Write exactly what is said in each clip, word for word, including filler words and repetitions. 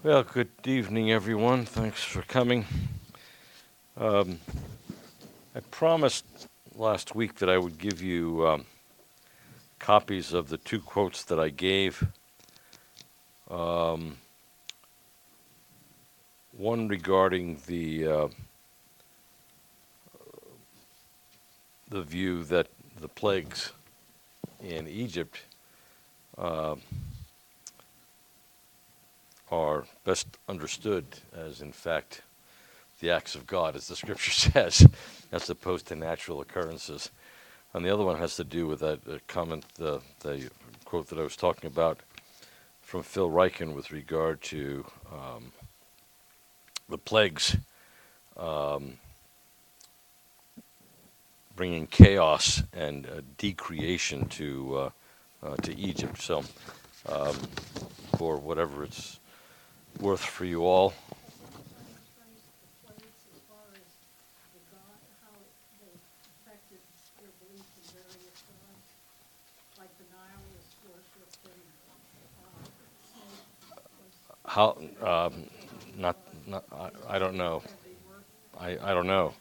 Well, good evening, everyone. Thanks for coming. Um, I promised last week that I would give you um, copies of the two quotes that I gave. Um, one regarding the uh, the view that the plagues in Egypt uh, are best understood as, in fact, the acts of God, as the Scripture says, as opposed to natural occurrences. And the other one has to do with that uh, comment, uh, the quote that I was talking about from Phil Ryken with regard to um, the plagues um, bringing chaos and uh, decreation to uh, uh, to Egypt. So, um, for whatever it's worth for you all, how um, not not I, I don't know. I, I don't know.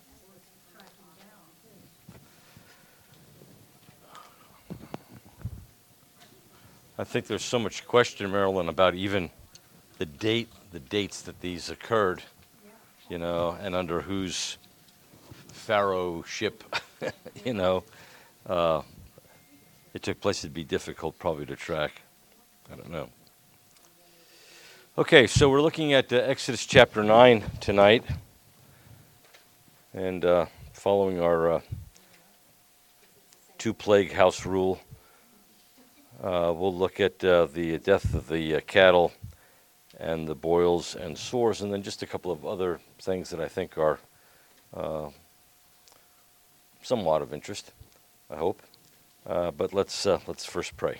I think there's so much question, Marilyn, about even the date, the dates that these occurred, you know, and under whose pharaoh ship, you know, uh, it took place. It'd be difficult probably to track. I don't know. Okay, so we're looking at uh, Exodus chapter nine tonight, and uh, following our uh, two plague house rule, uh, we'll look at uh, the death of the uh, cattle and the boils and sores, and then just a couple of other things that I think are uh, somewhat of interest, I hope. Uh, but let's uh, let's first pray.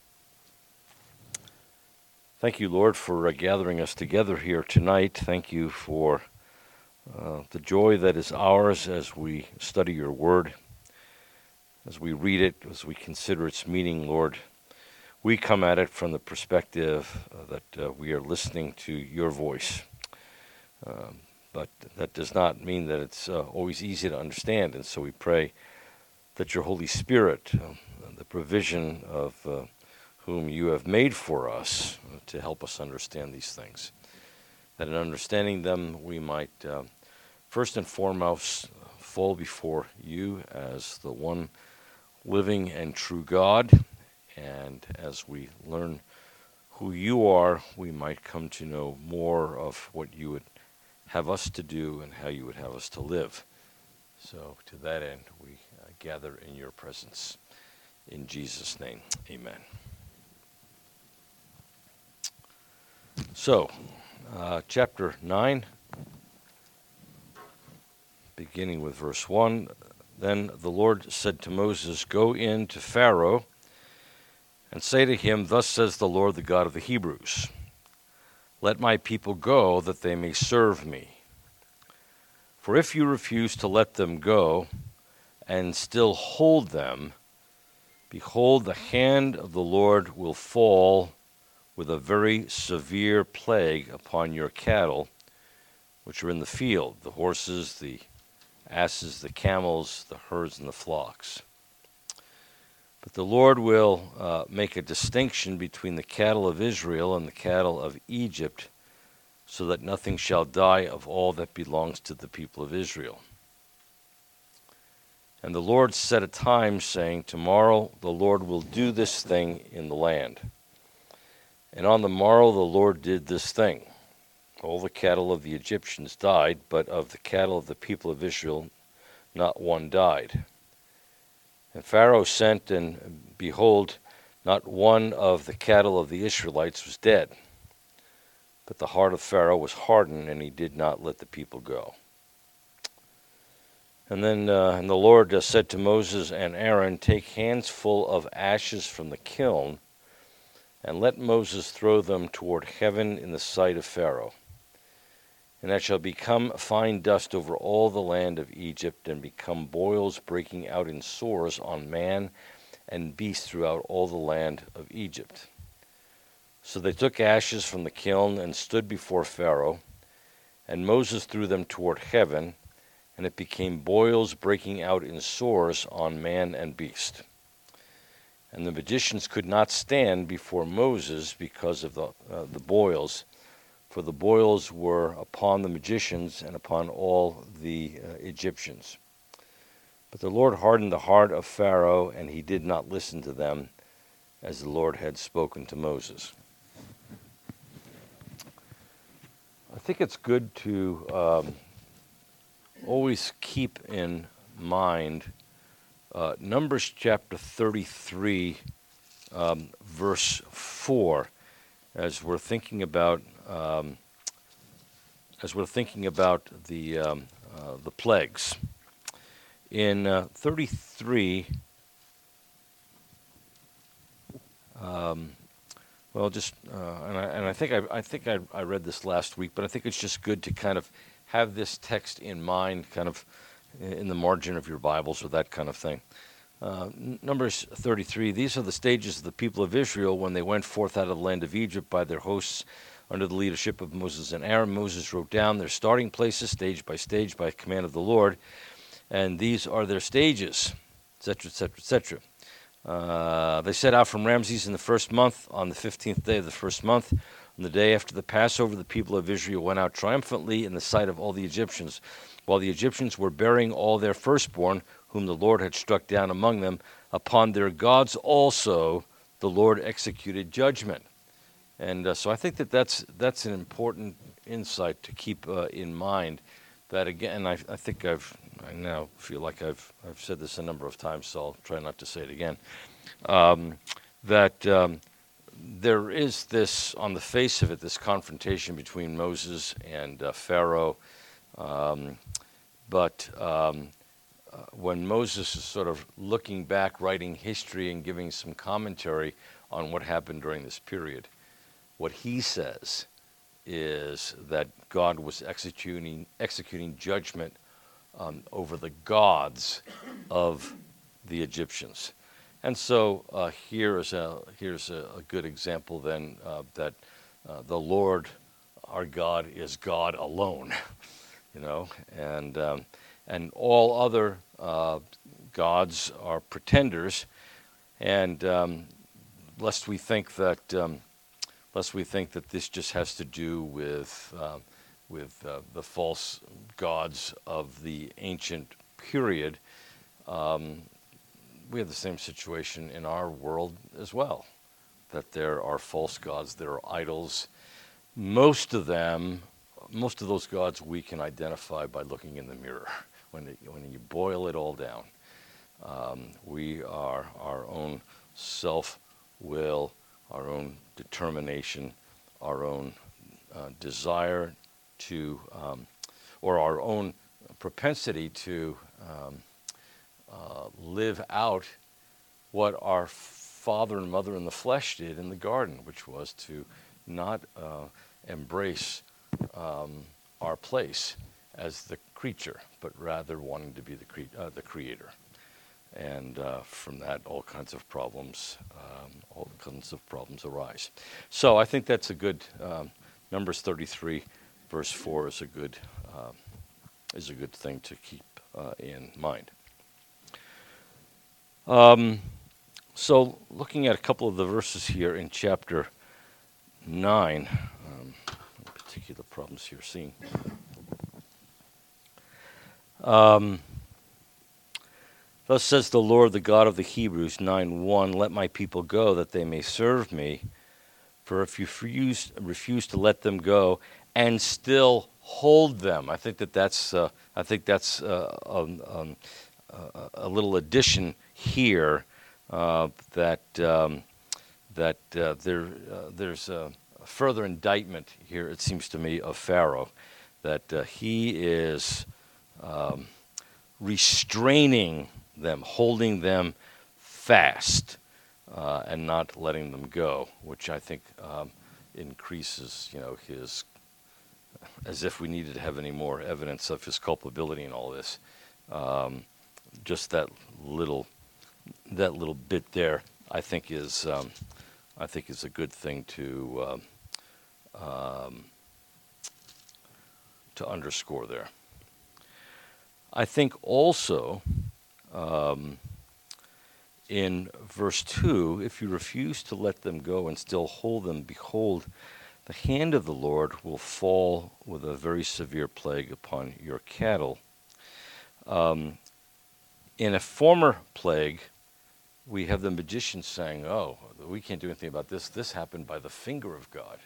Thank you, Lord, for uh, gathering us together here tonight. Thank you for uh, the joy that is ours as we study your word, as we read it, as we consider its meaning, Lord. We come at it from the perspective uh, that uh, we are listening to your voice. Um, but that does not mean that it's uh, always easy to understand, and so we pray that your Holy Spirit, uh, the provision of uh, whom you have made for us uh, to help us understand these things, that in understanding them we might uh, first and foremost fall before you as the one living and true God, and as we learn who you are, we might come to know more of what you would have us to do and how you would have us to live. So to that end, we uh, gather in your presence. In Jesus' name, amen. So, uh, chapter nine, beginning with verse one. Then the Lord said to Moses, "Go in to Pharaoh and say to him, Thus says the Lord, the God of the Hebrews, Let my people go, that they may serve me. For if you refuse to let them go, and still hold them, behold, the hand of the Lord will fall with a very severe plague upon your cattle, which are in the field, the horses, the asses, the camels, the herds, and the flocks. But the Lord will uh, make a distinction between the cattle of Israel and the cattle of Egypt, so that nothing shall die of all that belongs to the people of Israel." And the Lord set a time, saying, "Tomorrow the Lord will do this thing in the land." And on the morrow the Lord did this thing. All the cattle of the Egyptians died, but of the cattle of the people of Israel not one died. And Pharaoh sent, and behold, not one of the cattle of the Israelites was dead. But the heart of Pharaoh was hardened, and he did not let the people go. And then uh, and the Lord uh, said to Moses and Aaron, "Take handsful of ashes from the kiln, and let Moses throw them toward heaven in the sight of Pharaoh. And that shall become fine dust over all the land of Egypt, and become boils breaking out in sores on man and beast throughout all the land of Egypt. So they took ashes from the kiln and stood before Pharaoh, and Moses threw them toward heaven, and it became boils breaking out in sores on man and beast. And the magicians could not stand before Moses because of the, uh, the boils, for the boils were upon the magicians and upon all the uh, Egyptians. But the Lord hardened the heart of Pharaoh, and he did not listen to them, as the Lord had spoken to Moses. I think it's good to um, always keep in mind uh, Numbers chapter thirty-three, um, verse four, as we're thinking about um, as we're thinking about the um, uh, the plagues. In uh, thirty-three, um, well, just uh, and I and I think I I think I, I read this last week, but I think it's just good to kind of have this text in mind, kind of in the margin of your Bibles or that kind of thing. Uh, Numbers thirty-three. These are the stages of the people of Israel when they went forth out of the land of Egypt by their hosts under the leadership of Moses and Aaron. Moses wrote down their starting places, stage by stage, by command of the Lord, and these are their stages, et cetera, et cetera, et cetera. Uh, they set out from Ramses in the first month, on the fifteenth day of the first month. On the day after the Passover, the people of Israel went out triumphantly in the sight of all the Egyptians, while the Egyptians were burying all their firstborn, whom the Lord had struck down among them. Upon their gods also the Lord executed judgment. And uh, so I think that that's, that's an important insight to keep uh, in mind. That again, I, I think I've, I now feel like I've, I've said this a number of times, so I'll try not to say it again. Um, that um, there is this, on the face of it, this confrontation between Moses and uh, Pharaoh. Um, but um, uh, when Moses is sort of looking back, writing history and giving some commentary on what happened during this period, what he says is that God was executing executing judgment um, over the gods of the Egyptians. And so uh, here is a here's a, a good example then uh, that uh, the Lord, our God, is God alone, you know, and um, and all other uh, gods are pretenders, and um, lest we think that. Um, Lest we think that this just has to do with uh, with uh, the false gods of the ancient period. Um, we have the same situation in our world as well, that there are false gods, there are idols. Most of them, most of those gods we can identify by looking in the mirror. When, it, when you boil it all down, um, we are our own self-will, our own determination, our own uh, desire to, um, or our own propensity to um, uh, live out what our father and mother in the flesh did in the garden, which was to not uh, embrace um, our place as the creature, but rather wanting to be the, cre- uh, the creator. And uh, from that, all kinds of problems, um, all kinds of problems arise. So I think that's a good. Um, Numbers thirty-three, verse four is a good uh, is a good thing to keep uh, in mind. Um, so looking at a couple of the verses here in chapter nine, um, particular problems here seen. Um, Thus says the Lord, the God of the Hebrews, nine one, let my people go, that they may serve me. For if you refuse, refuse to let them go and still hold them, I think that that's, uh, I think that's uh, um, um, uh, a little addition here uh, that um, that uh, there uh, there's a further indictment here. It seems to me of Pharaoh, that uh, he is um, restraining them, holding them fast, uh, and not letting them go, which I think um, increases, you know, his, as if we needed to have any more evidence of his culpability in all this. Um, just that little, that little bit there, I think is um, I think is a good thing to um, um, to underscore there. I think also um, in verse two, if you refuse to let them go and still hold them, behold, the hand of the Lord will fall with a very severe plague upon your cattle. Um, in a former plague, we have the magicians saying, oh, we can't do anything about this. This happened by the finger of God.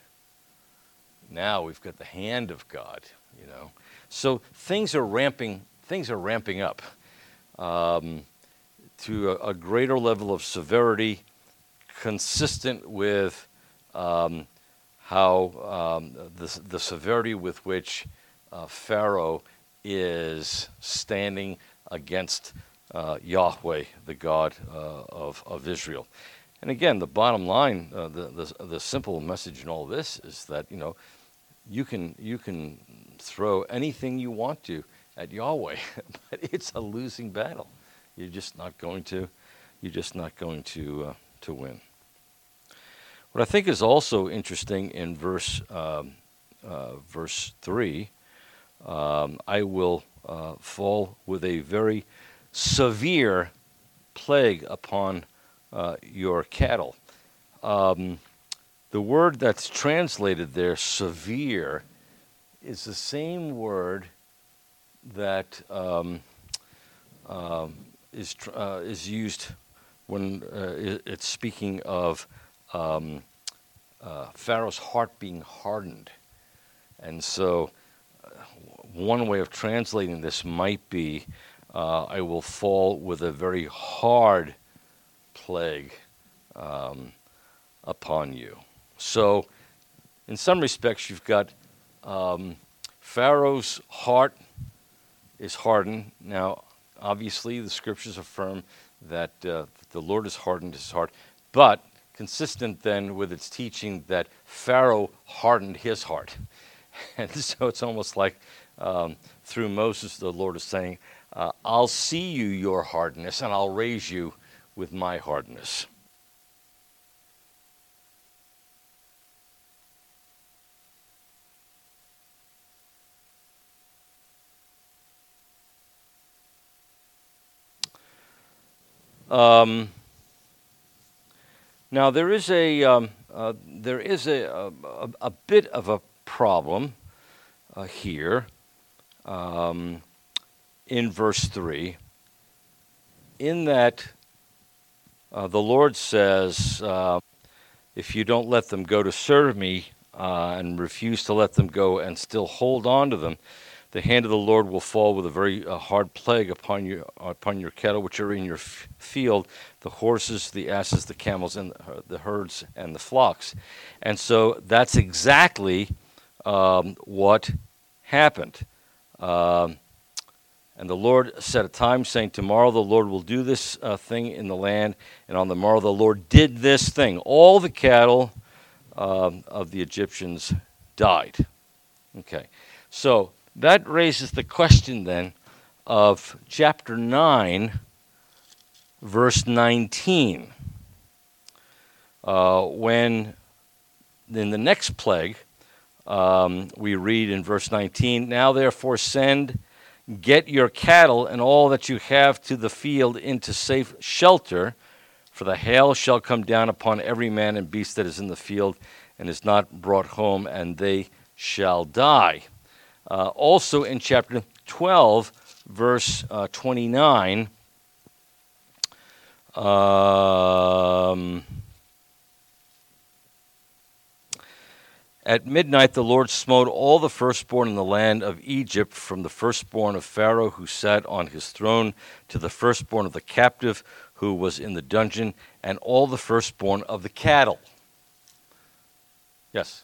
Now we've got the hand of God, you know. So things are ramping, things are ramping up um, to a, a greater level of severity, consistent with um, how um, the, the severity with which uh, Pharaoh is standing against uh, Yahweh, the God uh, of, of Israel. And again, the bottom line, uh, the, the the simple message in all this is that, you know, you can you can throw anything you want to at Yahweh, but it's a losing battle. You're just not going to, you're just not going to uh, to win. What I think is also interesting in verse um, uh, verse three, um, I will uh, fall with a very severe plague upon uh, your cattle. Um, the word that's translated there, severe, is the same word that um, um, is tr- uh, is used when uh, it, it's speaking of um, uh, Pharaoh's heart being hardened. And so uh, one way of translating this might be, uh, I will fall with a very hard plague um, upon you. So in some respects, you've got um, Pharaoh's heart is hardened. Now, obviously, the scriptures affirm that uh, the Lord has hardened his heart, but consistent then with its teaching that Pharaoh hardened his heart. And so it's almost like um, through Moses, the Lord is saying, uh, I'll see you, your hardness, and I'll raise you with my hardness. Um, now there is a um, uh, there is a, a a bit of a problem uh, here um, in verse three, in that uh, the Lord says, uh, "If you don't let them go to serve me uh, and refuse to let them go and still hold on to them, the hand of the Lord will fall with a very uh, hard plague upon you, upon your cattle which are in your f- field, the horses, the asses, the camels, and the herds and the flocks." And so that's exactly um, what happened. Um, and the Lord set a time, saying, tomorrow the Lord will do this uh, thing in the land. And on the morrow the Lord did this thing. All the cattle um, of the Egyptians died. Okay, so that raises the question then of chapter nine, verse nineteen, uh, when in the next plague, um, we read in verse nineteen, now therefore send, get your cattle and all that you have to the field into safe shelter, for the hail shall come down upon every man and beast that is in the field and is not brought home, and they shall die. Uh, also in chapter twelve, verse uh, twenty-nine, um, at midnight the Lord smote all the firstborn in the land of Egypt, from the firstborn of Pharaoh who sat on his throne to the firstborn of the captive who was in the dungeon, and all the firstborn of the cattle. Yes?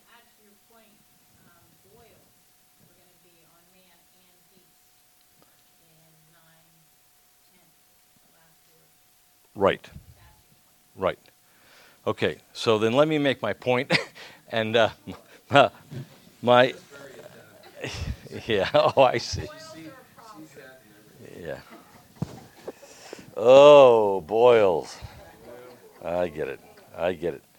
Right. Right. Okay, so then let me make my point. and uh, my, yeah, oh, I see. Yeah. Oh, boils. I get it. I get it.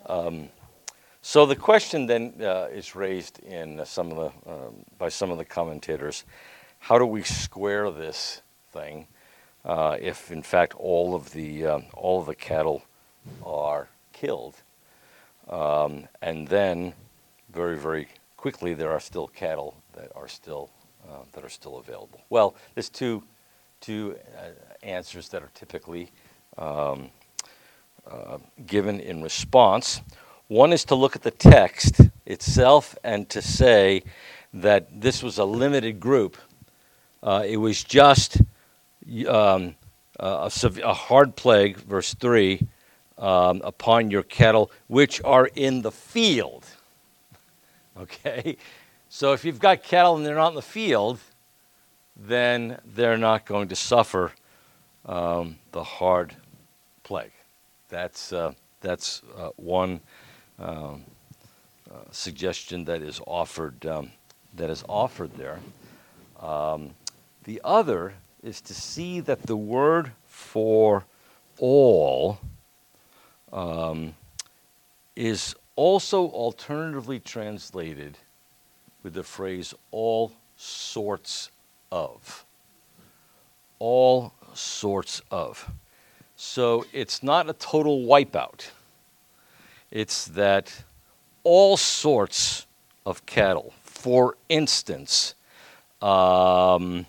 Um, so the question then uh, is raised in uh, some of the um, by some of the commentators: how do we square this thing uh, if, in fact, all of the um, all of the cattle are killed, um, and then very very quickly there are still cattle that are still uh, that are still available? Well, there's two two uh, answers that are typically um, uh, given in response. One is to look at the text itself and to say that this was a limited group. Uh, it was just um, a, a hard plague, verse three, um, upon your cattle which are in the field. Okay? So if you've got cattle and they're not in the field, then they're not going to suffer um, the hard plague. That's, uh, that's uh, one um, uh, suggestion that is offered, um, that is offered there. Um, the other is to see that the word for all um, is also alternatively translated with the phrase all sorts of. All sorts of. So it's not a total wipeout. It's that all sorts of cattle, for instance, um,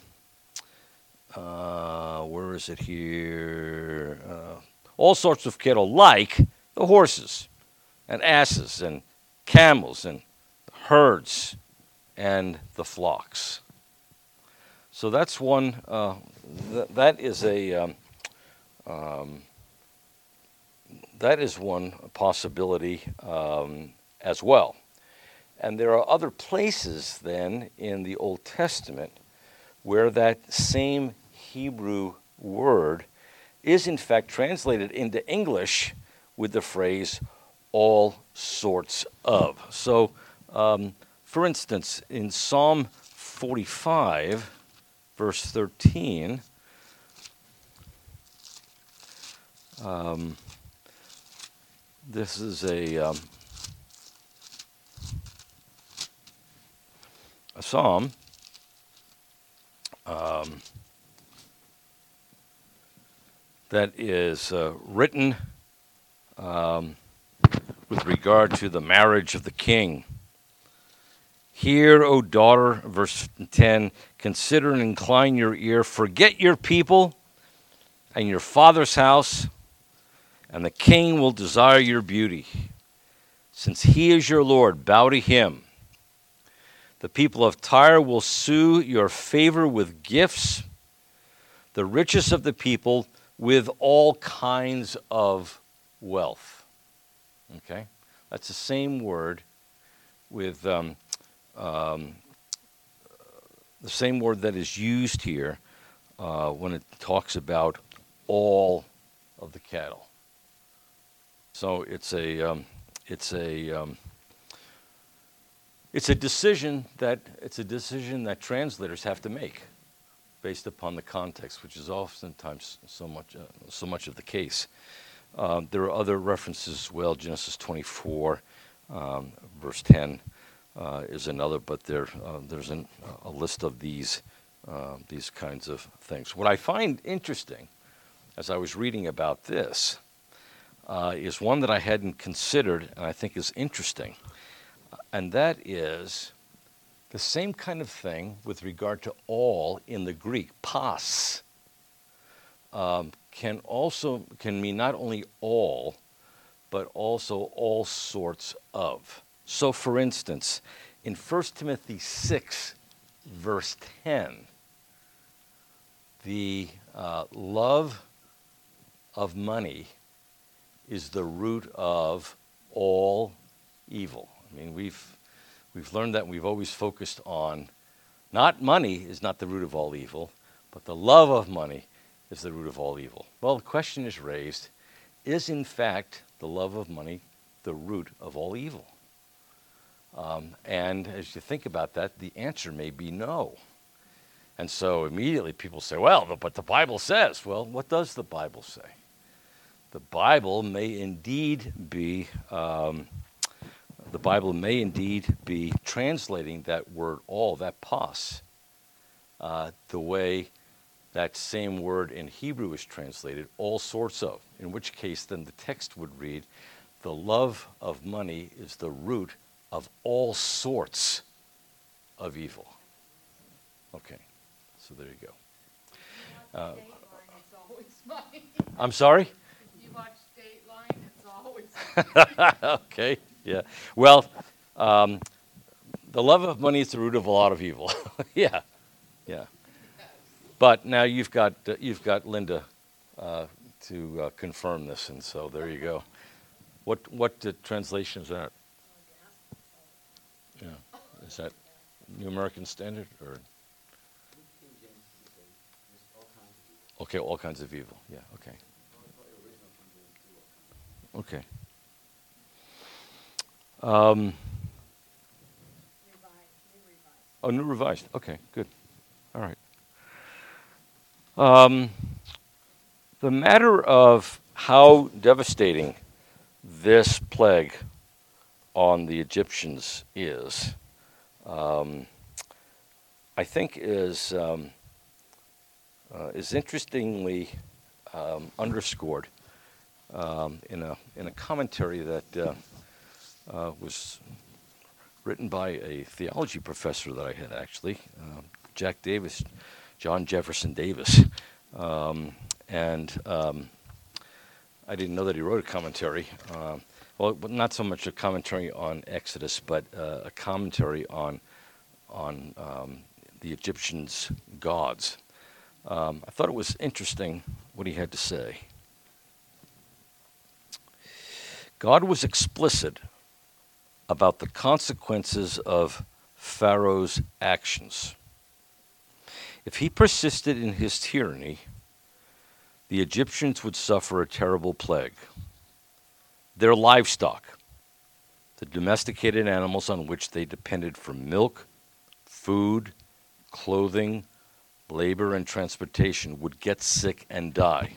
uh, where is it here? Uh, all sorts of cattle, like the horses and asses and camels and herds and the flocks. So that's one, uh, th- that is a, um, um, that is one possibility um, as well. And there are other places then in the Old Testament where that same Hebrew word is in fact translated into English with the phrase all sorts of. So, um, for instance, in Psalm forty-five, verse thirteen, um, this is a, um, a psalm um, that is uh, written um, with regard to the marriage of the king. Hear, O daughter, verse ten, consider and incline your ear, forget your people and your father's house, and the king will desire your beauty. Since he is your Lord, bow to him. The people of Tyre will sue your favor with gifts, the richest of the people with all kinds of wealth. Okay? That's the same word with um, um, the same word that is used here uh, when it talks about all of the cattle. So it's a um, it's a um, it's a decision that it's a decision that translators have to make based upon the context, which is oftentimes so much uh, so much of the case. Uh, there are other references as well. Genesis twenty-four, um, verse ten uh, is another, but there uh, there's an, a list of these uh, these kinds of things. What I find interesting, as I was reading about this, uh, is one that I hadn't considered, and I think is interesting, and that is the same kind of thing with regard to all in the Greek, pas. Um, can also can mean not only all, but also all sorts of. So, for instance, in First Timothy six, verse ten, the uh, love of money is the root of all evil. I mean, we've we've learned that, and we've always focused on not money is not the root of all evil, but the love of money is the root of all evil. Well, the question is raised, is in fact the love of money the root of all evil? Um, and as you think about that, the answer may be no. And so immediately people say, well, but the Bible says. Well, what does the Bible say? the Bible may indeed be um, the Bible may indeed be translating that word all, that pas, uh, the way that same word in Hebrew is translated, all sorts of, in which case then the text would read, the love of money is the root of all sorts of evil. Okay, so there you go. Uh, It's always funny. I'm sorry? If you watch Dateline, it's always funny. Okay, yeah. Well, um, the love of money is the root of a lot of evil. Yeah, yeah. But now you've got uh, you've got Linda uh, to uh, confirm this, and so there you go. What what uh, translation is that? Yeah, is that New American Standard or? Okay, all kinds of evil. Yeah. Okay. Okay. Um, oh, New Revised. Okay, good. All right. Um, the matter of how devastating this plague on the Egyptians is, um, I think, is um, uh, is interestingly um, underscored um, in a in a commentary that uh, uh, was written by a theology professor that I had actually, uh, Jack Davis, John Jefferson Davis, um, and um, I didn't know that he wrote a commentary. Um, well, not so much a commentary on Exodus, but uh, a commentary on on um, the Egyptians' gods. Um, I thought it was interesting what he had to say. God was explicit about the consequences of Pharaoh's actions. If he persisted in his tyranny, the Egyptians would suffer a terrible plague. Their livestock, the domesticated animals on which they depended for milk, food, clothing, labor, and transportation, would get sick and die.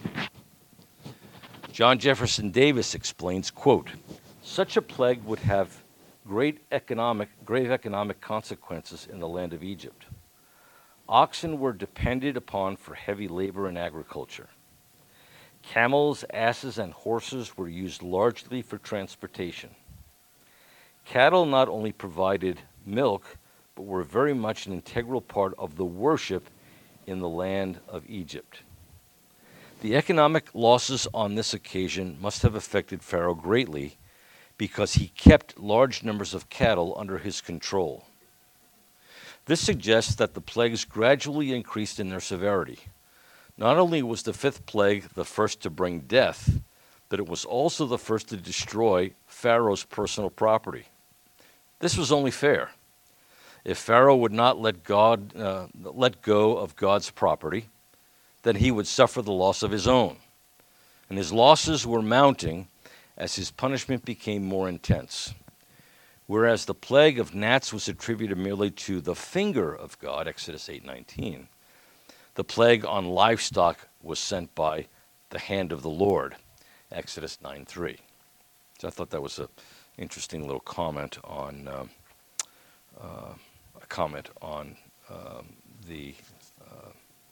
John Jefferson Davis explains, quote, such a plague would have great economic, grave economic consequences in the land of Egypt. Oxen were depended upon for heavy labor in agriculture. Camels, asses, and horses were used largely for transportation. Cattle not only provided milk, but were very much an integral part of the worship in the land of Egypt. The economic losses on this occasion must have affected Pharaoh greatly because he kept large numbers of cattle under his control. This suggests that the plagues gradually increased in their severity. Not only was the fifth plague the first to bring death, but it was also the first to destroy Pharaoh's personal property. This was only fair. If Pharaoh would not let God uh, let go of God's property, then he would suffer the loss of his own. And his losses were mounting as his punishment became more intense. Whereas the plague of gnats was attributed merely to the finger of God, Exodus eight nineteen, the plague on livestock was sent by the hand of the Lord, Exodus nine three. So I thought that was an interesting little comment on um, uh, a comment on um, the uh,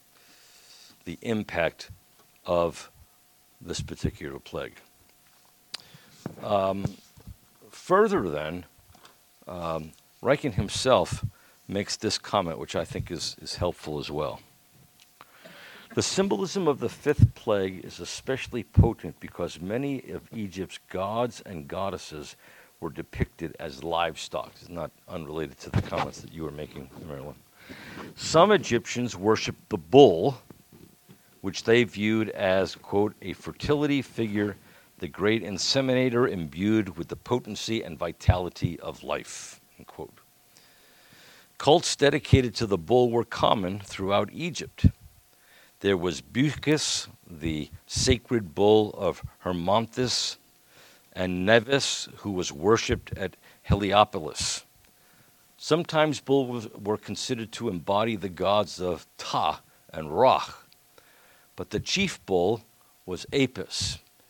the impact of this particular plague. Um, further, then, um, Reichen himself makes this comment, which I think is, is helpful as well. The symbolism of the fifth plague is especially potent because many of Egypt's gods and goddesses were depicted as livestock. It's not unrelated to the comments that you were making, Marilyn. Some Egyptians worshiped the bull, which they viewed as, quote, a fertility figure, the great inseminator imbued with the potency and vitality of life, unquote. Cults dedicated to the bull were common throughout Egypt. There was Bacchus, the sacred bull of Hermonthis, and Nevis, who was worshipped at Heliopolis. Sometimes bulls were considered to embody the gods of Ta and Ra, but the chief bull was Apis,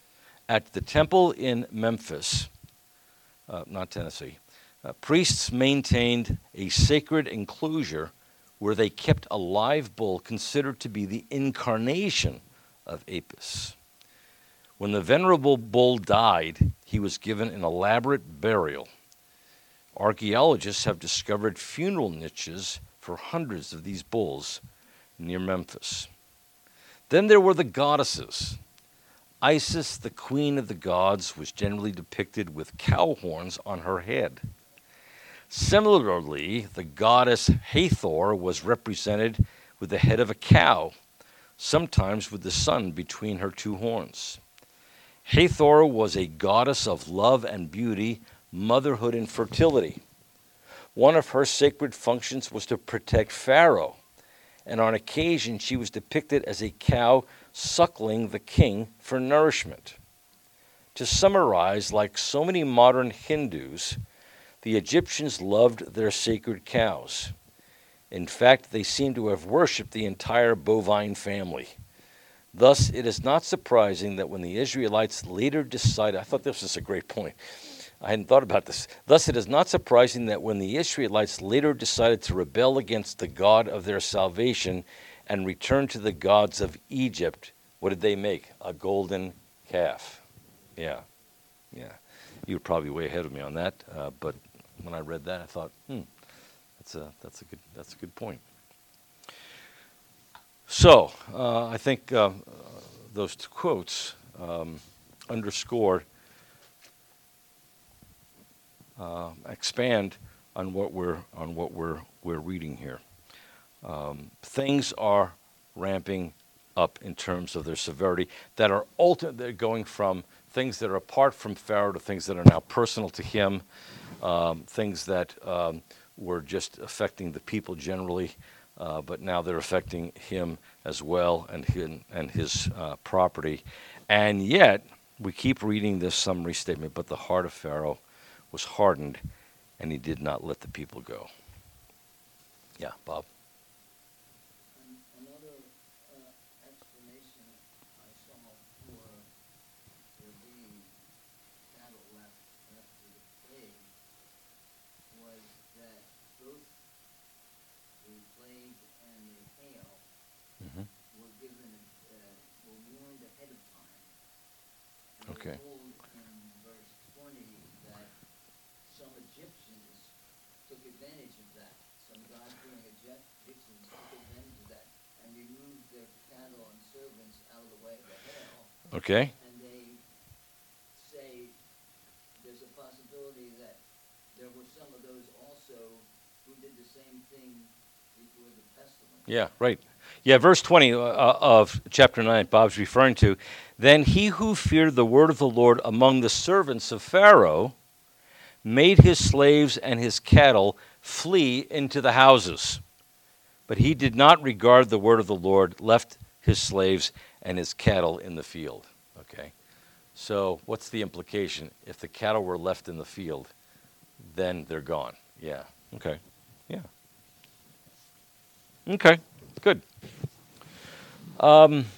At the temple in Memphis, uh, not Tennessee, uh, priests maintained a sacred enclosure where they kept a live bull considered to be the incarnation of Apis. When the venerable bull died, he was given an elaborate burial. Archaeologists have discovered funeral niches for hundreds of these bulls near Memphis. Then there were the goddesses. Isis, the queen of the gods, was generally depicted with cow horns on her head. Similarly, the goddess Hathor was represented with the head of a cow, sometimes with the sun between her two horns. Hathor was a goddess of love and beauty, motherhood and fertility. One of her sacred functions was to protect Pharaoh, and on occasion she was depicted as a cow suckling the king for nourishment. To summarize, like so many modern Hindus, the Egyptians loved their sacred cows. In fact, they seem to have worshipped the entire bovine family. Thus, it is not surprising that when the Israelites later decided, I thought this was a great point. I hadn't thought about this. Thus, it is not surprising that when the Israelites later decided to rebel against the God of their salvation and return to the gods of Egypt, what did they make? A golden calf. Yeah, yeah. You were probably way ahead of me on that, uh, but when I read that, I thought, hmm, that's a that's a good that's a good point. So uh, I think uh, those two quotes um, underscore, uh, expand on what we're on what we're we're reading here. Um, things are ramping up in terms of their severity. That are ultimate. They're going from things that are apart from Pharaoh to things that are now personal to him. Um, things that um, were just affecting the people generally. Uh, but now they're affecting him as well and his, and his uh, property. And yet, we keep reading this summary statement, but the heart of Pharaoh was hardened, and he did not let the people go. Yeah, Bob? Another uh, explanation I saw for there being cattle left after the plague was that both the plague and the hail Mm-hmm. were given, uh, were warned ahead of time. And Okay. we're told in verse twenty that some Egyptians took advantage of that. Some God-fearing Egypt- Egyptians took advantage of that and removed their cattle and servants out of the way of the hail. Okay. And they say there's a possibility that there were some of those also who did the same thing before the pestilence. Yeah, right. Yeah, verse twenty uh, of chapter nine, Bob's referring to. Then he who feared the word of the Lord among the servants of Pharaoh made his slaves and his cattle flee into the houses. But he did not regard the word of the Lord, left his slaves and his cattle in the field. Okay. So what's the implication? If the cattle were left in the field, then they're gone. Yeah. Okay. Yeah. Okay. Good. Um,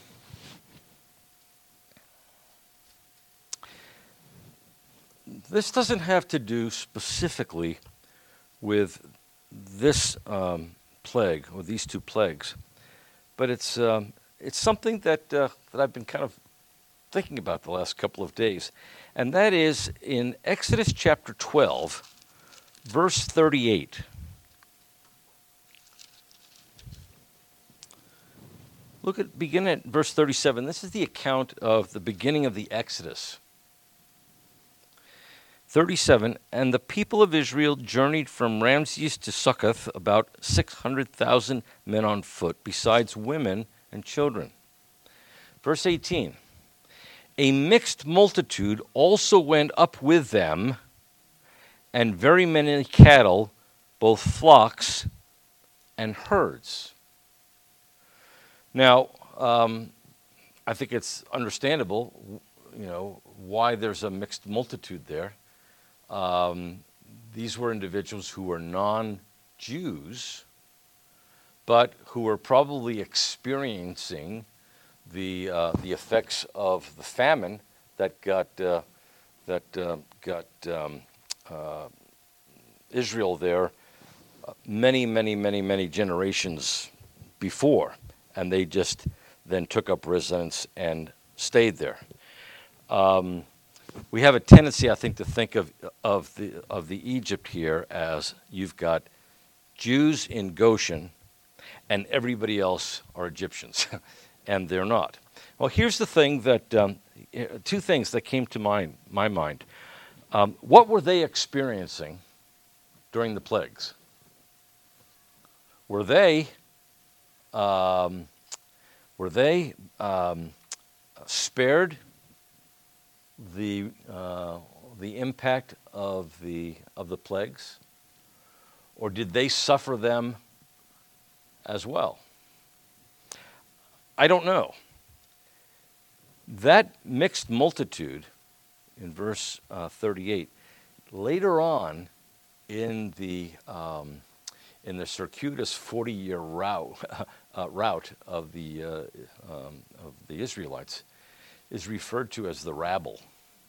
this doesn't have to do specifically with this um, plague or these two plagues, but it's um, it's something that uh, that I've been kind of thinking about the last couple of days, and that is in Exodus chapter twelve, verse thirty-eight. Look at begin at verse thirty-seven. This is the account of the beginning of the Exodus. thirty-seven, and the people of Israel journeyed from Ramses to Succoth, about six hundred thousand men on foot, besides women and children. Verse eighteen, a mixed multitude also went up with them, and very many cattle, both flocks and herds. Now, um, I think it's understandable, you know, why there's a mixed multitude there. Um, these were individuals who were non-Jews, but who were probably experiencing the uh, the effects of the famine that got uh, that uh, got um, uh, Israel there many, many, many, many generations before, and they just then took up residence and stayed there. Um, we have a tendency, I think, to think of of the of the Egypt here as you've got Jews in Goshen, and everybody else are Egyptians, and they're not. Well, here's the thing that um, two things that came to mind, my mind. Um, what were they experiencing during the plagues? Were they um, were they um, spared the uh, the impact of the of the plagues, or did they suffer them as well? I don't know. That mixed multitude in verse uh, thirty-eight, later on in the um, in the circuitous forty-year route uh, route of the uh, um, of the Israelites, is referred to as the rabble.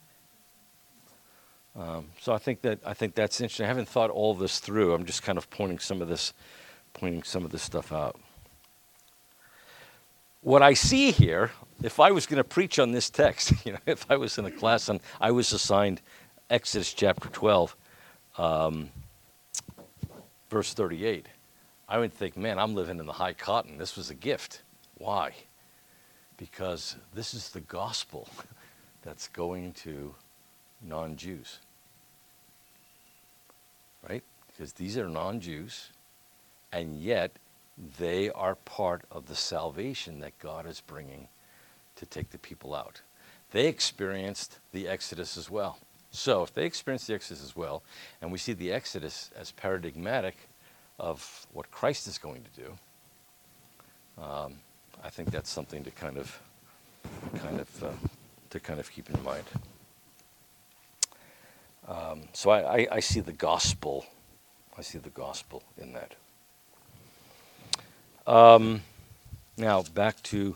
Um, so I think that I think that's interesting. I haven't thought all this through. I'm just kind of pointing some of this pointing some of this stuff out. What I see here, if I was going to preach on this text, you know, if I was in a class and I was assigned Exodus chapter twelve, um, verse thirty-eight, I would think, man, I'm living in the high cotton. This was a gift. Why? Because this is the gospel that's going to non-Jews, right? Because these are non-Jews, and yet they are part of the salvation that God is bringing to take the people out. They experienced the Exodus as well. So if they experienced the Exodus as well, and we see the Exodus as paradigmatic of what Christ is going to do, um, I think that's something to kind of, kind of, uh, to kind of keep in mind. Um, so I, I, I see the gospel. I see the gospel in that. Um, now back to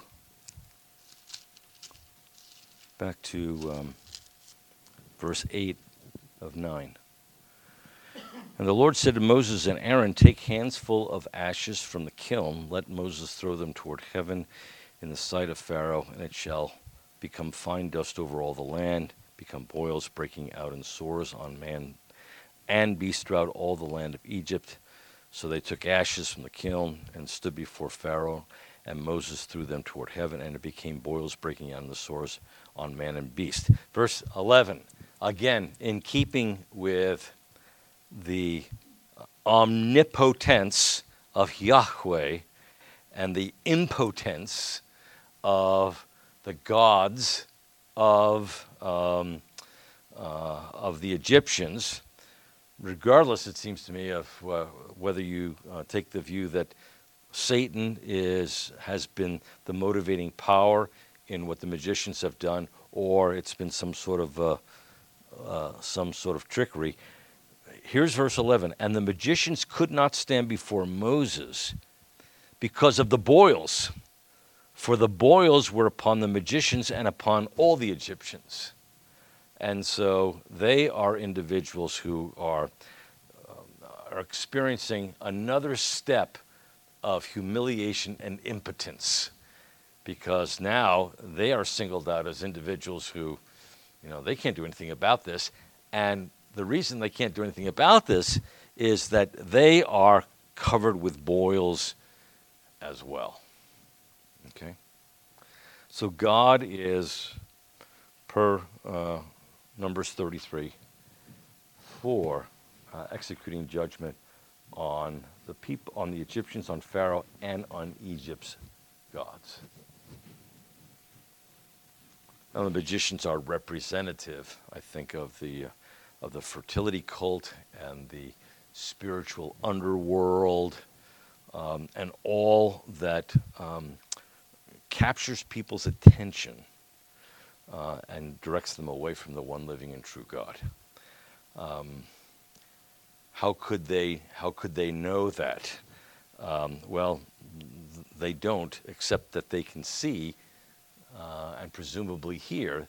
back to um, verse eight of nine. And the Lord said to Moses and Aaron, take handsful of ashes from the kiln, let Moses throw them toward heaven in the sight of Pharaoh, and it shall become fine dust over all the land, become boils breaking out in sores on man and beast throughout all the land of Egypt. So they took ashes from the kiln and stood before Pharaoh, and Moses threw them toward heaven, and it became boils breaking out in the sores on man and beast. Verse eleven, again, in keeping with the omnipotence of Yahweh and the impotence of the gods of um, uh, of the Egyptians, regardless, it seems to me, of uh, whether you uh, take the view that Satan is has been the motivating power in what the magicians have done, or it's been some sort of uh, uh, some sort of trickery. Here's verse eleven. And the magicians could not stand before Moses because of the boils, for the boils were upon the magicians and upon all the Egyptians. And so they are individuals who are, um, are experiencing another step of humiliation and impotence, because now they are singled out as individuals who, you know, they can't do anything about this. And the reason they can't do anything about this is that they are covered with boils as well. Okay? So God is, per uh, Numbers thirty-three, for uh, executing judgment on the people, on the Egyptians, on Pharaoh, and on Egypt's gods. Now, the magicians are representative, I think, of the uh, of the fertility cult and the spiritual underworld, um, and all that um, captures people's attention uh, and directs them away from the one living and true God. Um, how could they? How could they know that? Um, well, th- they don't, except that they can see uh, and presumably hear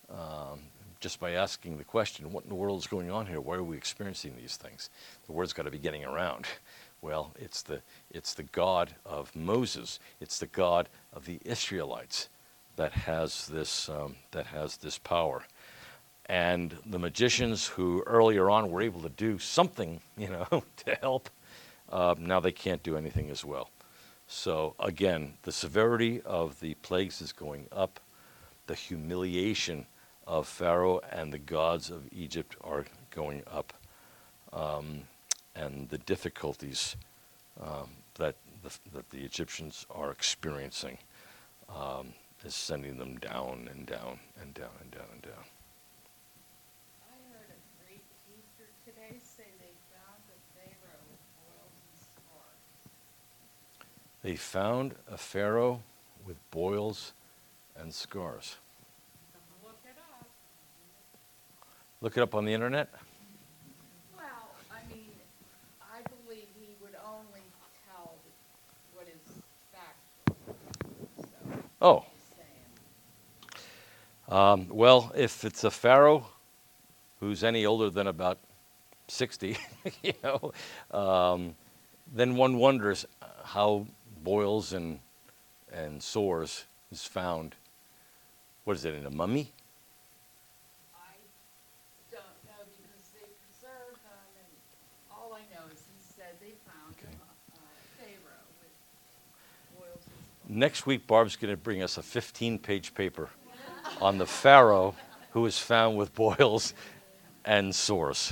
um, just by asking the question, what in the world is going on here? Why are we experiencing these things? The word's got to be getting around. Well, it's the, it's the God of Moses. It's the God of the Israelites that has this, um, that has this power. And the magicians who earlier on were able to do something, you know, to help, uh, now they can't do anything as well. So again, the severity of the plagues is going up. The humiliation of Pharaoh and the gods of Egypt are going up. Um, and the difficulties um, that, the, that the Egyptians are experiencing um, is sending them down and down and down and down and down. I heard a great teacher today say they found a Pharaoh with boils and scars. They found a Pharaoh with boils and scars. Look it up. Look it up on the internet. Well, I mean, I believe he would only tell what is factual. So, Oh, just saying. um, well, if it's a Pharaoh who's any older than about sixty, you know, um, then one wonders how boils and and sores is found. What is it, in a mummy? I don't know because they preserve them, and all I know is he said they found Okay. a uh, Pharaoh with boils and scars. Next week, Barb's going to bring us a fifteen-page paper on the Pharaoh who was found with boils and sores.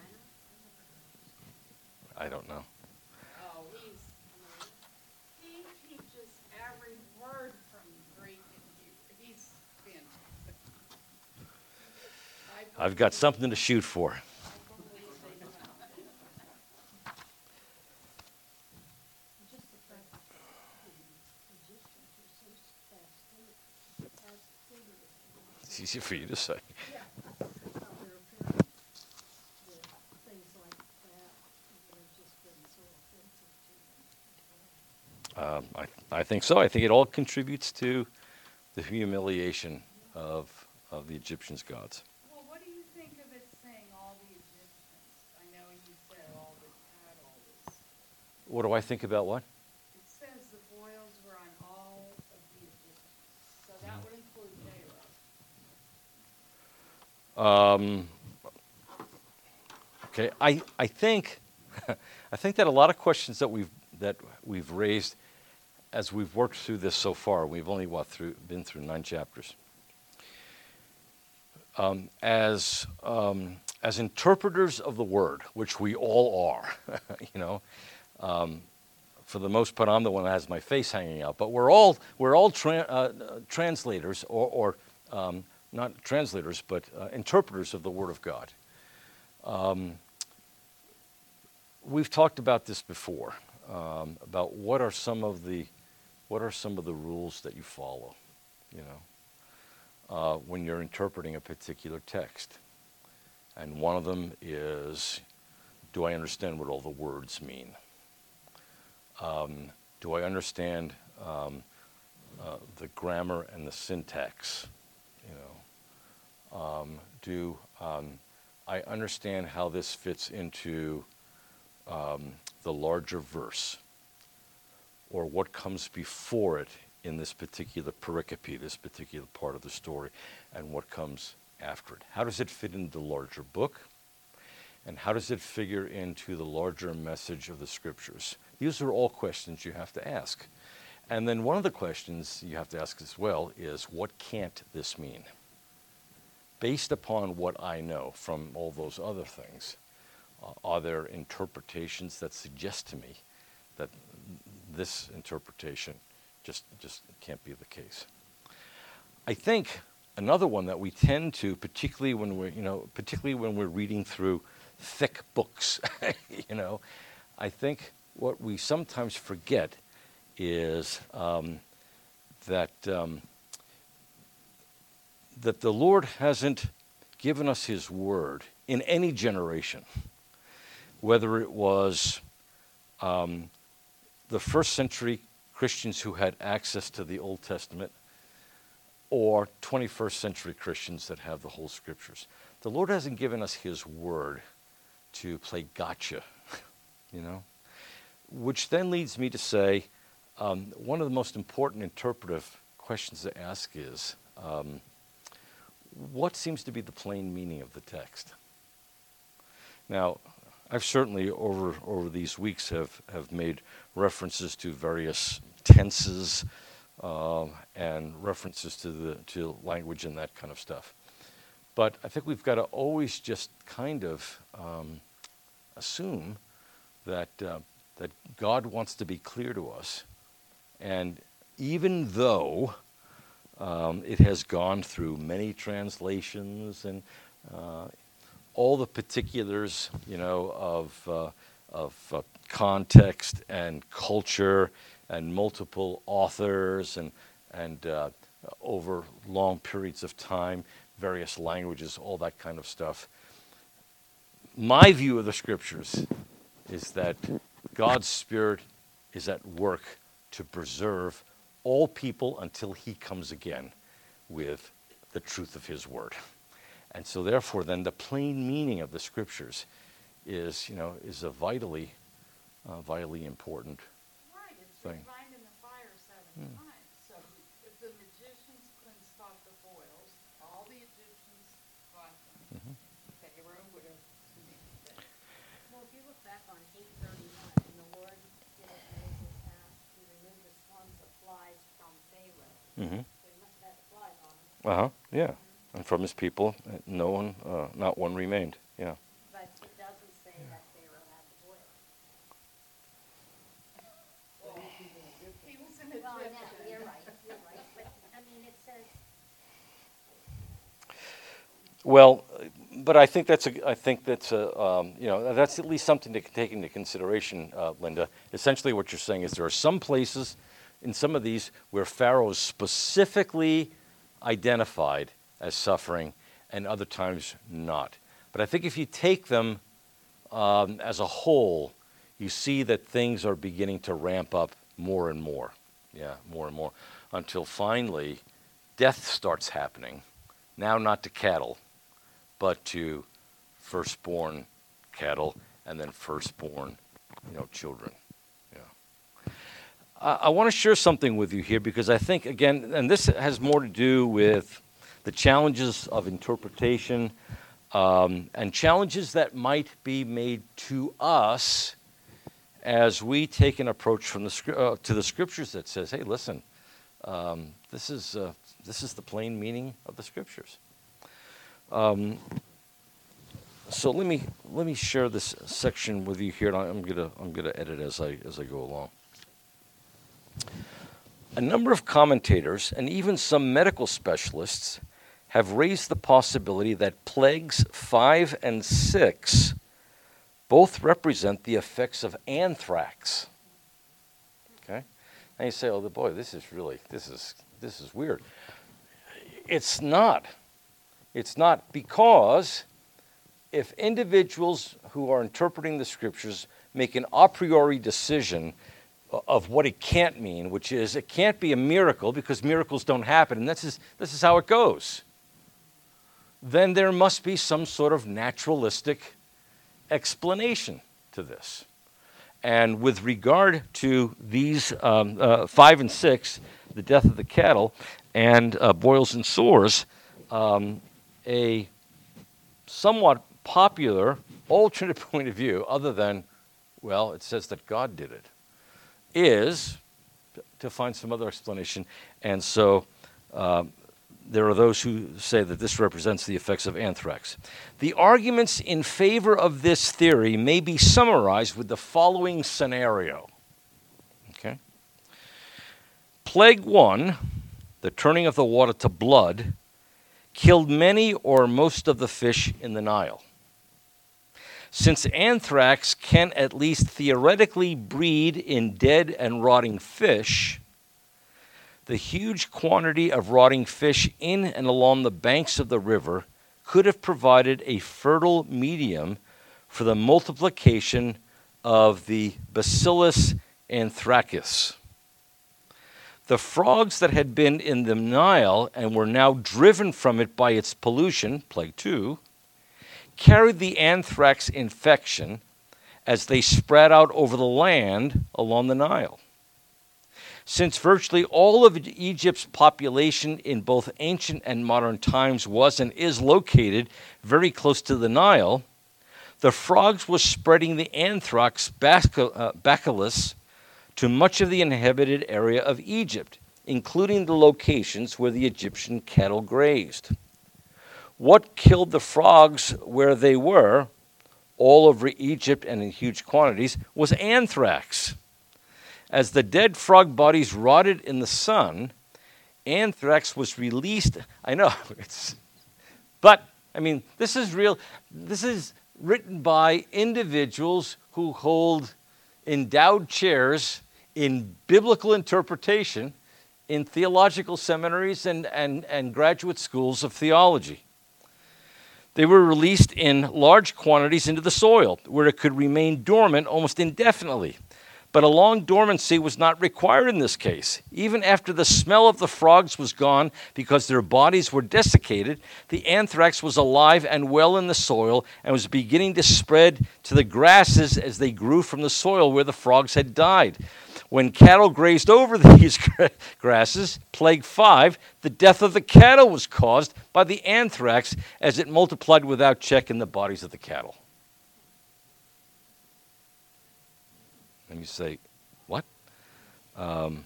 I don't know. Oh, he's, he teaches every word from Greek and Hebrew. He's fantastic. I I've got something to shoot for. I believe they found it. Just the fact that the Egyptians were so fast, fast figures. It's easy for you to say. Yeah. How their appearance, the things like that, would have just been so offensive to them as well. Um, I, I think so. I think it all contributes to the humiliation of, of the Egyptians' gods. Well, what do you think of it saying all the Egyptians? I know you said all the had all this. What do I think about what? It says the boils were on all of the Egyptians, so that would include Pharaoh. Um, okay, I, I think I think that a lot of questions that we've that we've raised as we've worked through this so far, we've only what through been through nine chapters. Um, as um, as interpreters of the word, which we all are, you know, um, for the most part, I'm the one that has my face hanging out. But we're all we're all tra- uh, translators, or, or um, not translators, but uh, interpreters of the Word of God. Um, we've talked about this before, um, about what are some of the what are some of the rules that you follow, you know, uh, when you're interpreting a particular text. And one of them is, do I understand what all the words mean? Um, do I understand um, uh, the grammar and the syntax? You know, um, do um, I understand how this fits into um, the larger verse, or what comes before it in this particular pericope, this particular part of the story, and what comes after it? How does it fit into the larger book? And how does it figure into the larger message of the scriptures? These are all questions you have to ask. And then one of the questions you have to ask as well is, what can't this mean? Based upon what I know from all those other things, uh, are there interpretations that suggest to me that this interpretation just, just can't be the case? I think another one that we tend to, particularly when we're, you know, particularly when we're reading through thick books, you know, I think what we sometimes forget is um, that um, that the Lord hasn't given us His word in any generation, whether it was um, the first century Christians who had access to the Old Testament, or twenty-first century Christians that have the whole scriptures. The Lord hasn't given us his word to play gotcha, you know? Which then leads me to say, um, one of the most important interpretive questions to ask is, um, what seems to be the plain meaning of the text? Now, I've certainly over over these weeks have, have made references to various tenses uh, and references to the to language and that kind of stuff. But I think we've got to always just kind of um, assume that uh, that God wants to be clear to us, and even though um, it has gone through many translations and uh, all the particulars, you know, of uh, of uh, context and culture and multiple authors and and uh, over long periods of time, various languages, all that kind of stuff. My view of the scriptures is that God's Spirit is at work to preserve all people until he comes again with the truth of his word. And so therefore then the plain meaning of the scriptures is, you know, is a vitally, uh, vitally important Right, it's thing. refined in the fire seven times. So if the magicians couldn't stop the boils, all the Egyptians fought them. Pharaoh would have made it. Well, if you look back on eight thirty-one, and the Lord did as Moses asked, to remove the swarms of flies from Pharaoh. Mm-hmm. So he must have had the flies on him. Uh-huh, yeah. And from his people, uh, no one, uh, not one remained, yeah. But it doesn't say that Pharaoh had the boils. He was an Well, I know, Egyptian. you're right, you're right, but, I mean, it says, Well, but I think that's a, I think that's a, um, you know, that's at least something to take into consideration, uh, Linda. Essentially what you're saying is there are some places in some of these where Pharaoh is specifically identified as suffering and other times not. But I think if you take them um, as a whole, you see that things are beginning to ramp up more and more. Yeah, more and more. Until finally, death starts happening. Now not to cattle, but to firstborn cattle and then firstborn, you know, children. Yeah. I, I want to share something with you here because I think, again, and this has more to do with the challenges of interpretation um, and challenges that might be made to us as we take an approach from the scr- uh, to the scriptures that says, "Hey, listen, um, this is uh, this is the plain meaning of the scriptures." Um, so let me let me share this section with you here, and I'm gonna I'm gonna edit as I as I go along. A number of commentators and even some medical specialists have raised the possibility that plagues five and six both represent the effects of anthrax. Okay, and you say, "Oh, the boy, this is really this is this is weird." It's not. It's not, because if individuals who are interpreting the scriptures make an a priori decision of what it can't mean, which is it can't be a miracle because miracles don't happen, and this is this is how it goes, then there must be some sort of naturalistic explanation to this. And with regard to these um, uh, five and six, the death of the cattle and uh, boils and sores, um, a somewhat popular alternate point of view, other than, well, it says that God did it, is to find some other explanation. And so um, there are those who say that this represents the effects of anthrax. The arguments in favor of this theory may be summarized with the following scenario. Okay? Plague one, the turning of the water to blood, killed many or most of the fish in the Nile. Since anthrax can at least theoretically breed in dead and rotting fish, the huge quantity of rotting fish in and along the banks of the river could have provided a fertile medium for the multiplication of the Bacillus anthracus. The frogs that had been in the Nile and were now driven from it by its pollution, plague two, carried the anthrax infection as they spread out over the land along the Nile. Since virtually all of Egypt's population in both ancient and modern times was and is located very close to the Nile, the frogs were spreading the anthrax bacillus to much of the inhabited area of Egypt, including the locations where the Egyptian cattle grazed. What killed the frogs where they were, all over Egypt and in huge quantities, was anthrax. As the dead frog bodies rotted in the sun, anthrax was released. I know, it's, but, I mean, this is real. This is written by individuals who hold endowed chairs in biblical interpretation in theological seminaries and, and, and graduate schools of theology. They were released in large quantities into the soil, where it could remain dormant almost indefinitely. But a long dormancy was not required in this case. Even after the smell of the frogs was gone because their bodies were desiccated, the anthrax was alive and well in the soil and was beginning to spread to the grasses as they grew from the soil where the frogs had died. When cattle grazed over these grasses, plague five, the death of the cattle was caused by the anthrax as it multiplied without check in the bodies of the cattle. And you say, what? Um,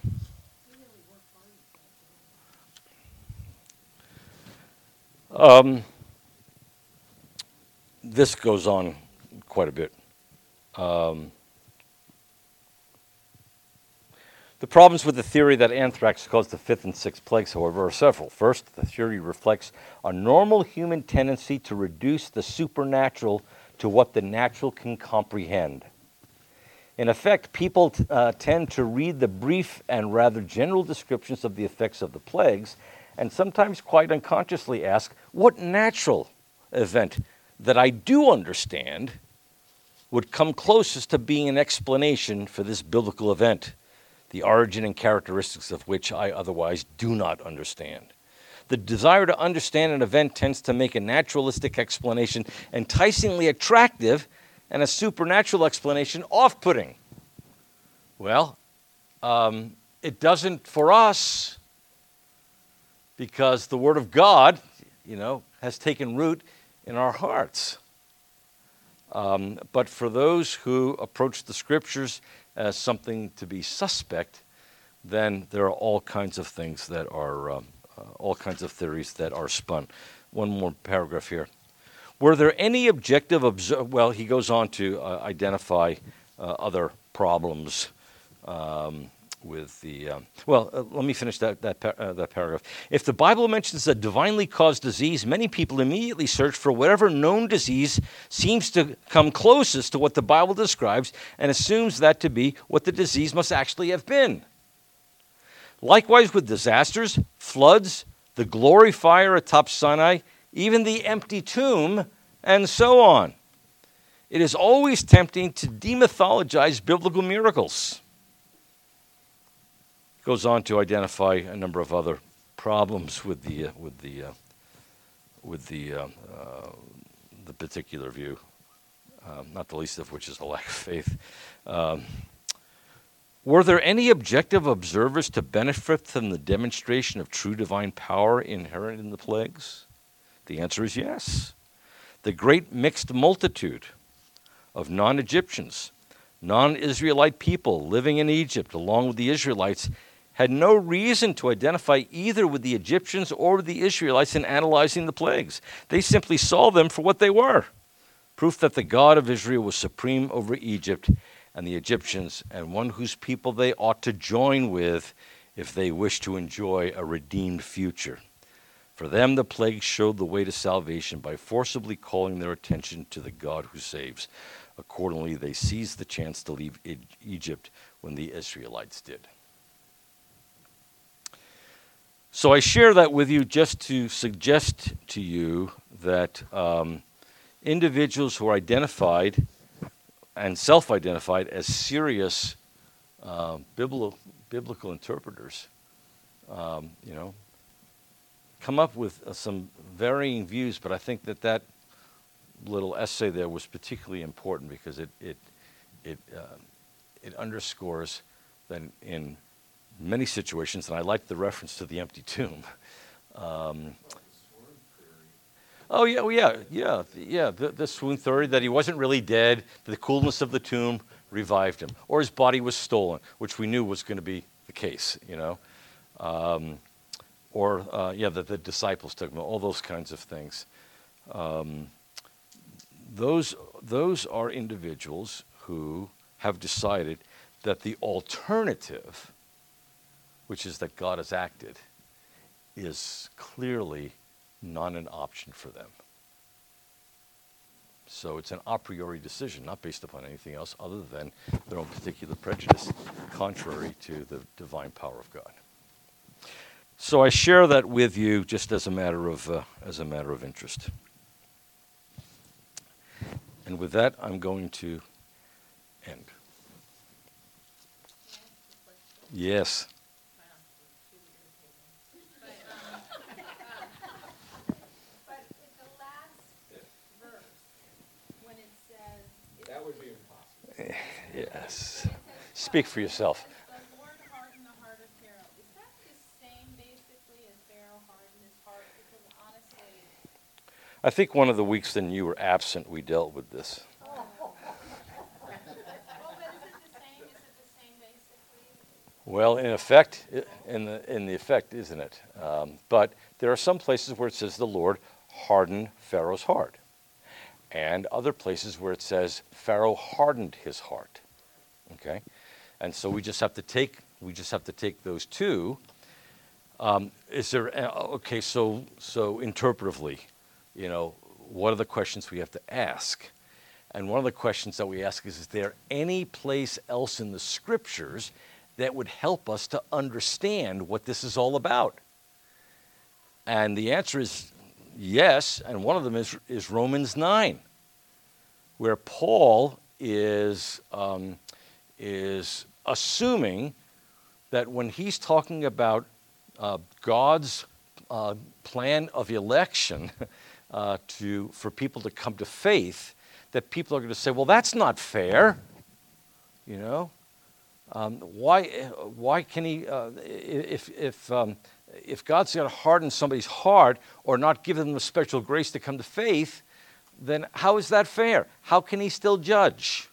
um, this goes on quite a bit. Um, the problems with the theory that anthrax caused the fifth and sixth plagues, however, are several. First, the theory reflects a normal human tendency to reduce the supernatural to what the natural can comprehend. In effect, people t- uh, tend to read the brief and rather general descriptions of the effects of the plagues and sometimes quite unconsciously ask, what natural event that I do understand would come closest to being an explanation for this biblical event, the origin and characteristics of which I otherwise do not understand? The desire to understand an event tends to make a naturalistic explanation enticingly attractive and a supernatural explanation off-putting. Well, um, it doesn't for us, because the Word of God, you know, has taken root in our hearts. Um, but for those who approach the Scriptures as something to be suspect, then there are all kinds of things that are, um, uh, all kinds of theories that are spun. One more paragraph here. Were there any objective, obser- well, he goes on to uh, identify uh, other problems um, with the, um, well, uh, let me finish that that, par- uh, that paragraph. If the Bible mentions a divinely caused disease, many people immediately search for whatever known disease seems to come closest to what the Bible describes and assumes that to be what the disease must actually have been. Likewise with disasters, floods, the glory fire atop Sinai, even the empty tomb, and so on. It is always tempting to demythologize biblical miracles. It goes on to identify a number of other problems with the uh, with the uh, with the uh, uh, the particular view, um, not the least of which is a lack of faith. Um, Were there any objective observers to benefit from the demonstration of true divine power inherent in the plagues? The answer is yes. The great mixed multitude of non-Egyptians, non-Israelite people living in Egypt along with the Israelites had no reason to identify either with the Egyptians or with the Israelites in analyzing the plagues. They simply saw them for what they were, proof that the God of Israel was supreme over Egypt and the Egyptians, and one whose people they ought to join with if they wish to enjoy a redeemed future. For them, the plagues showed the way to salvation by forcibly calling their attention to the God who saves. Accordingly, they seized the chance to leave e- Egypt when the Israelites did. So I share that with you just to suggest to you that um, individuals who are identified and self-identified as serious uh, biblical, biblical interpreters um, you know, come up with uh, some varying views, but I think that that little essay there was particularly important because it it it uh, it underscores that in many situations, and I like the reference to the empty tomb. Um, oh yeah, well, yeah, yeah, yeah. The, the swoon theory that he wasn't really dead, that the coolness of the tomb revived him, or his body was stolen, which we knew was going to be the case, you know. Um, or uh, yeah, that the disciples took him. All those kinds of things. Um, those those are individuals who have decided that the alternative, which is that God has acted, is clearly not an option for them. So it's an a priori decision, not based upon anything else other than their own particular prejudice, contrary to the divine power of God. So I share that with you just as a matter of uh, as a matter of interest. And with that, I'm going to end. Yes. But in the last verse, when it says. That would be impossible. Yes. Speak for yourself. The Lord hardened the heart of Pharaoh. Is that the same basically as Pharaoh hardened his heart? Because honestly. I think one of the weeks that you were absent, we dealt with this. Well, but is it the same? Is it the same basically? Well, in effect, in the in the effect, isn't it? Um, but there are some places where it says the Lord hardened Pharaoh's heart, and other places where it says Pharaoh hardened his heart. Okay, and so we just have to take we just have to take those two. Um, is there okay? So so interpretively, you know, what are the questions we have to ask? And one of the questions that we ask is: Is there any place else in the Scriptures that would help us to understand what this is all about? And the answer is yes, and one of them is, is Romans nine, where Paul is, um, is assuming that when he's talking about uh, God's uh, plan of election uh, to, for people to come to faith, that people are going to say, well, that's not fair, you know? Um, why, why can he, uh, if, if, um, if God's going to harden somebody's heart or not give them the special grace to come to faith, then how is that fair? How can he still judge?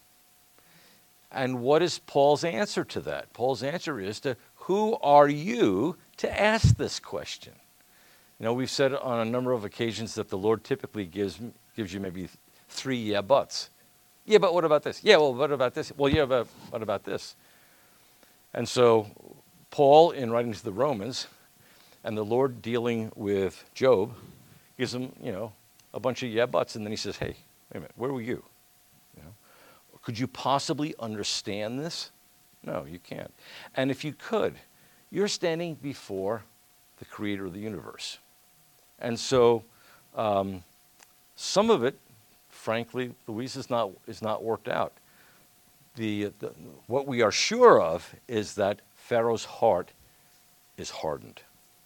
And what is Paul's answer to that? Paul's answer is to, who are you to ask this question? You know, we've said on a number of occasions that the Lord typically gives, gives you maybe three yeah buts. Yeah, but what about this? Yeah, well, what about this? Well, yeah, but what about this? And so Paul, in writing to the Romans, and the Lord dealing with Job, gives him, you know, a bunch of yeah buts, and then he says, hey, wait a minute, where were you? You know, could you possibly understand this? No, you can't. And if you could, you're standing before the creator of the universe. And so um, some of it, frankly, Louise, is not, is not worked out. The, the, what we are sure of is that Pharaoh's heart is hardened.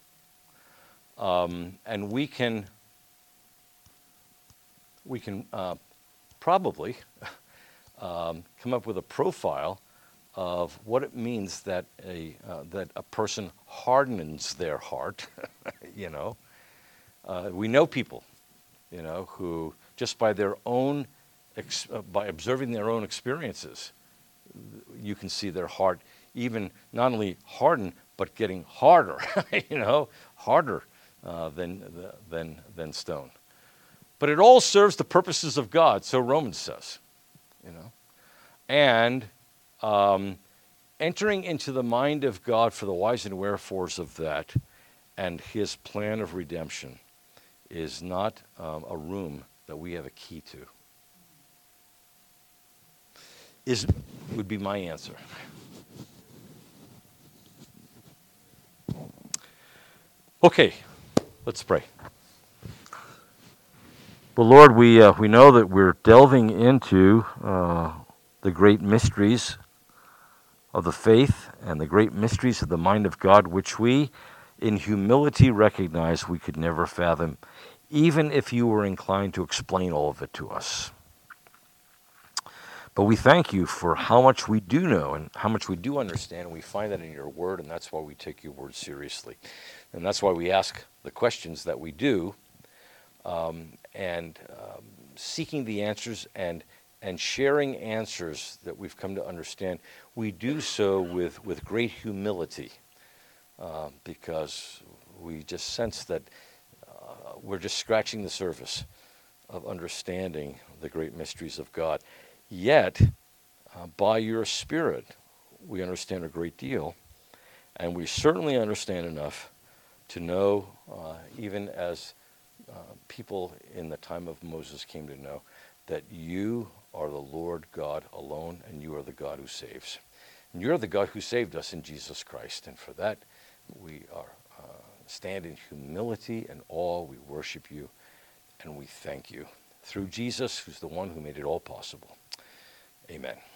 Um, and we can, we can uh, probably um, come up with a profile of what it means that a, uh, that a person hardens their heart, you know. Uh, we know people, you know, who just by their own, ex- uh, by observing their own experiences, you can see their heart even not only harden, but getting harder, you know, harder uh, than, than, than stone. But it all serves the purposes of God, so Romans says, you know. And um, entering into the mind of God for the whys and wherefores of that and his plan of redemption is not um, a room that we have a key to. Is would be my answer. Okay, let's pray. Well, Lord, we uh, we know that we're delving into uh, the great mysteries of the faith and the great mysteries of the mind of God, which we in humility recognize we could never fathom, even if you were inclined to explain all of it to us. But we thank you for how much we do know and how much we do understand, and we find that in your word, and that's why we take your word seriously. And that's why we ask the questions that we do, um, and um, seeking the answers and and sharing answers that we've come to understand. We do so with, with great humility, uh, because we just sense that uh, we're just scratching the surface of understanding the great mysteries of God. Yet, uh, by your Spirit, we understand a great deal, and we certainly understand enough to know, uh, even as uh, people in the time of Moses came to know, that you are the Lord God alone, and you are the God who saves. And you're the God who saved us in Jesus Christ, and for that we are uh, stand in humility and awe. We worship you, and we thank you. Through Jesus, who's the one who made it all possible. Amen.